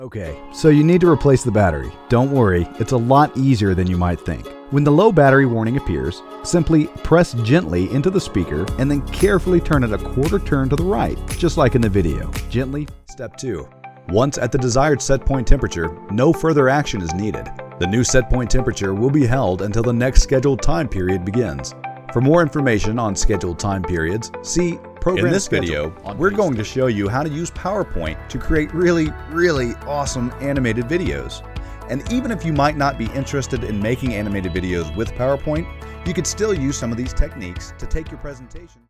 Okay, so you need to replace the battery. Don't worry, it's a lot easier than you might think. When the low battery warning appears, simply press gently into the speaker and then carefully turn it a quarter turn to the right, just like in the video. Gently. Step 2. Once at the desired set point temperature, no further action is needed. The new set point temperature will be held until the next scheduled time period begins. For more information on scheduled time periods, see Program In this Schedule. video, We're going to show you how to use PowerPoint to create really awesome animated videos. And even if you might not be interested in making animated videos with PowerPoint, you could still use some of these techniques to take your presentation.